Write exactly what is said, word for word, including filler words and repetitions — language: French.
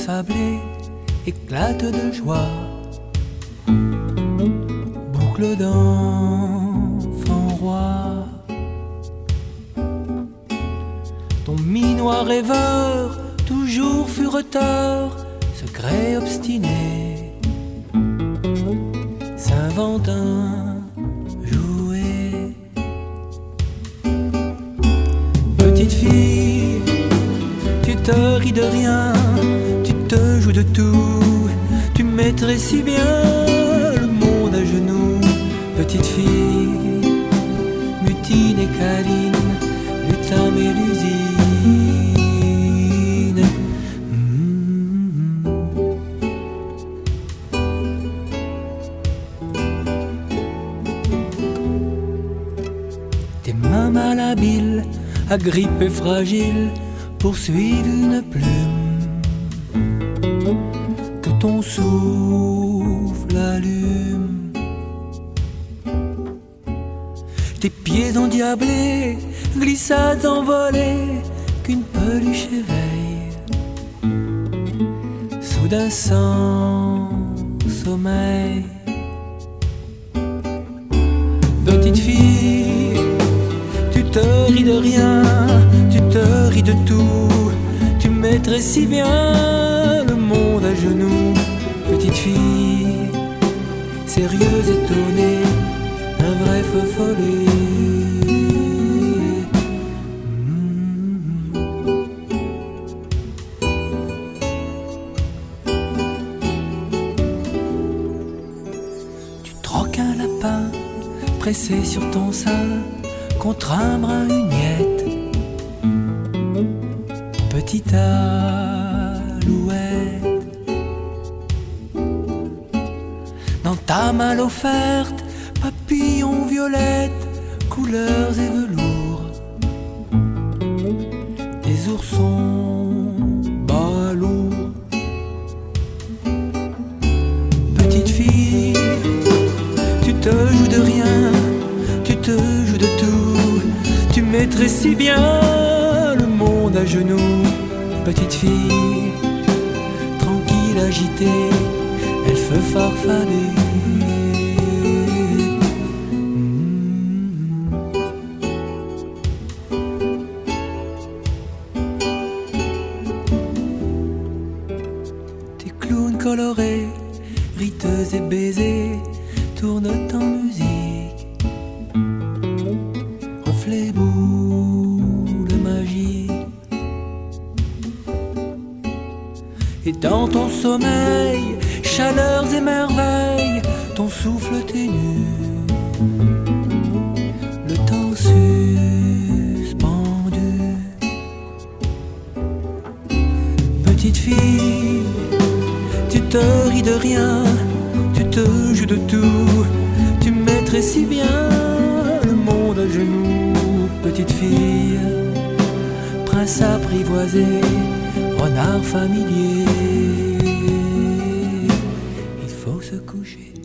affablé éclate de joie, boucle d'enfant roi. Ton minois rêveur, toujours fureteur, secret obstiné, s'invente un jouet. Petite fille, tu te ris de rien, tu te joues de tout, tu mettrais si bien le monde à genoux. Petite fille, mutine et câline, lutin mélusine. Mmh. Tes mains malhabiles, agrippées fragiles, poursuivent une plume que ton souffle allume. Tes pieds endiablés, glissades envolées, qu'une peluche éveille, soudain sans sommeil. Petite fille, tu te ris de rien, tu te ris de tout, tu mettrais si bien le monde à genoux. Petite fille, sérieuse, étonnée, un vrai feu follet. Mmh. Tu troques un lapin pressé sur ton sein contre un brin uniette. Petite alouette, dans ta malle offerte, papillon violette, couleurs et velours, des oursons balourds. Petite fille, tu te joues de rien, tu te joues de tout, tu mettrais si bien le monde à genoux. Petite fille, tranquille, agitée, elle fait farfader. Mmh. Tes clowns colorés, riteux et baisés, tournent en musique, reflets boules magiques. Et dans ton sommeil, chaleurs et merveilles, ton souffle ténu, le temps suspendu. Petite fille, tu te ris de rien, tu te joues de tout, tu mettrais si bien le monde à genoux. Petite fille, prince apprivoisé, renard familier, il faut se coucher.